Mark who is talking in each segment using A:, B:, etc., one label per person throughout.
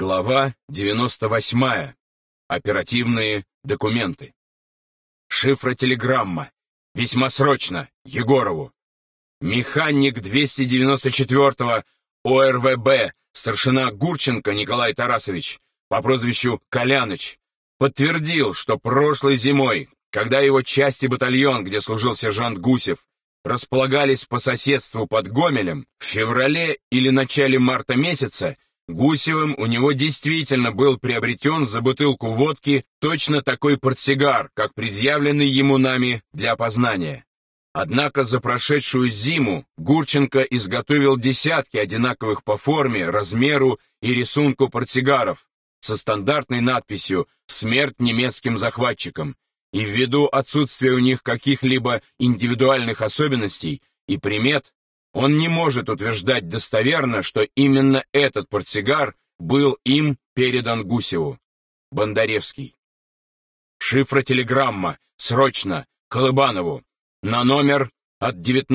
A: Глава 98. Оперативные документы. Шифротелеграмма. Весьма срочно. Егорову. Механик 294-го ОРВБ, старшина Гурченко Николай Тарасович, по прозвищу Коляныч, подтвердил, что прошлой зимой, когда его часть и батальон, где служил сержант Гусев, располагались по соседству под Гомелем, в феврале или начале марта месяца, Гусевым у него действительно был приобретен за бутылку водки точно такой портсигар, как предъявленный ему нами для опознания. Однако за прошедшую зиму Гурченко изготовил десятки одинаковых по форме, размеру и рисунку портсигаров со стандартной надписью «Смерть немецким захватчикам», и ввиду отсутствия у них каких-либо индивидуальных особенностей и примет, он не может утверждать достоверно, что именно этот портсигар был им передан Гусеву. Бондаревский. Шифротелеграмма. Срочно. Колыбанову. На номер от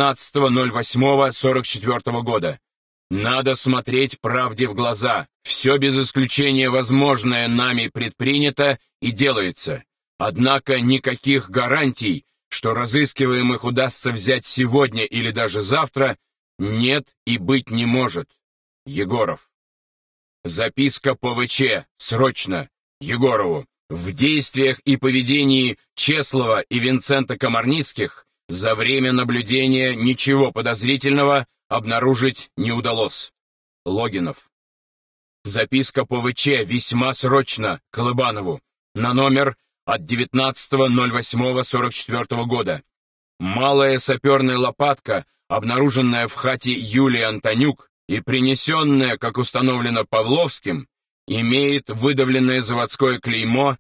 A: 19.08.44 года. Надо смотреть правде в глаза. Все без исключения возможное нами предпринято и делается. Однако никаких гарантий, что разыскиваемых удастся взять сегодня или даже завтра, нет и быть не может. Егоров. Записка ПВЧ. Срочно. Егорову. В действиях и поведении Чеслова и Винцента Комарницких за время наблюдения ничего подозрительного обнаружить не удалось. Логинов. Записка ПВЧ весьма срочно Колыбанову на номер от 19.08.44 года. Малая саперная лопатка, обнаруженная в хате Юлии Антонюк и принесенная, как установлено Павловским, имеет выдавленное заводское клеймо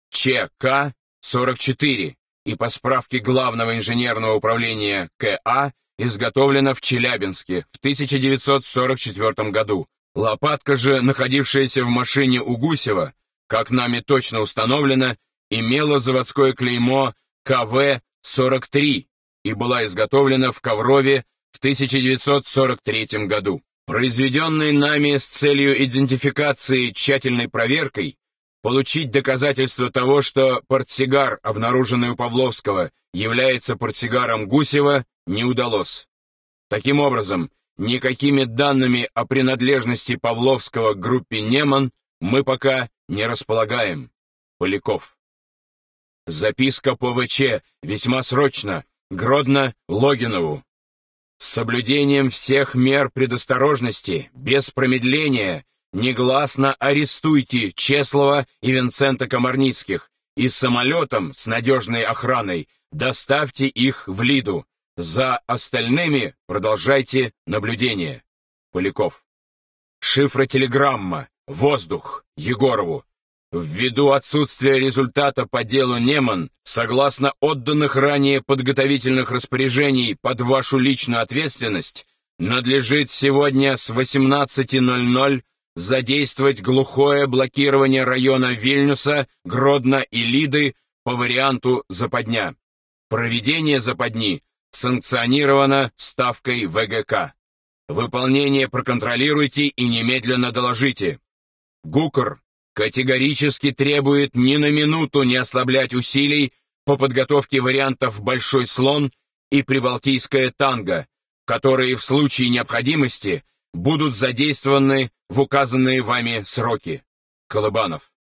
A: ЧК-44 и по справке Главного инженерного управления КА изготовлена в Челябинске в 1944 году. Лопатка же, находившаяся в машине у Гусева, как нами точно установлено, имела заводское клеймо КВ-43 и была изготовлена в Коврове в 1943 году. Произведенной нами с целью идентификации тщательной проверкой, получить доказательство того, что портсигар, обнаруженный у Павловского, является портсигаром Гусева, не удалось. Таким образом, никакими данными о принадлежности Павловского к группе Неман мы пока не располагаем. Поляков. Записка ПВЧ весьма срочно. Гродно Логинову. С соблюдением всех мер предосторожности, без промедления, негласно арестуйте Чеслова и Винцента Комарницких и самолетом с надежной охраной доставьте их в Лиду. За остальными продолжайте наблюдение. Поляков. Шифротелеграмма. Воздух. Егорову. Ввиду отсутствия результата по делу Неман, согласно отданных ранее подготовительных распоряжений под вашу личную ответственность, надлежит сегодня с 18:00 задействовать глухое блокирование района Вильнюса, Гродно и Лиды по варианту западня. Проведение западни санкционировано ставкой ВГК. Выполнение проконтролируйте и немедленно доложите. ГУКР категорически требует ни на минуту не ослаблять усилий по подготовке вариантов «Большой слон» и «Прибалтийская танго», которые в случае необходимости будут задействованы в указанные вами сроки. Колыбанов.